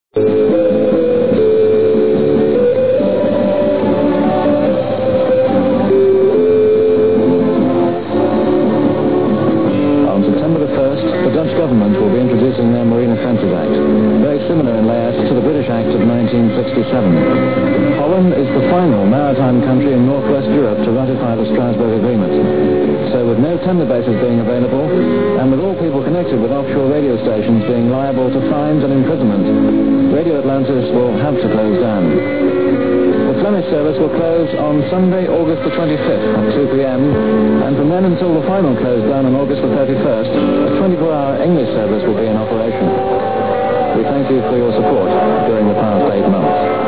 On September the 1st, the Dutch government will be introducing their Marine Offences Act, very similar in layout to the British Act of 1967. Holland is the final maritime country in northwest Europe to ratify the Strasbourg Agreement. So with no tender bases being available, and with all people connected with offshore radio stations being liable to fines and imprisonment, Radio Atlantis will have to close down. The Flemish service will close on Sunday, August the 25th at 2 p.m, and from then until the final close down on August the 31st, a 24-hour English service will be in operation. We thank you for your support during the past 8 months.